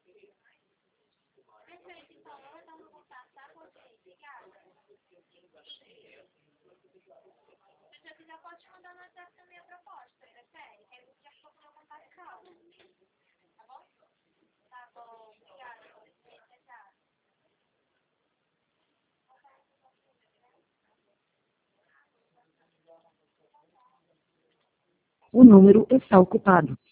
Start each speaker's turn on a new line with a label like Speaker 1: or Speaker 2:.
Speaker 1: Perfeito, então, eu então vou voltar, tá? Ok, obrigada. Se você quiser, pode te mandar no WhatsApp também a proposta, prefere? Que aí você já ficou com o meu contato calmo, tá bom? Tá bom, obrigada. Tchau.
Speaker 2: O número está ocupado.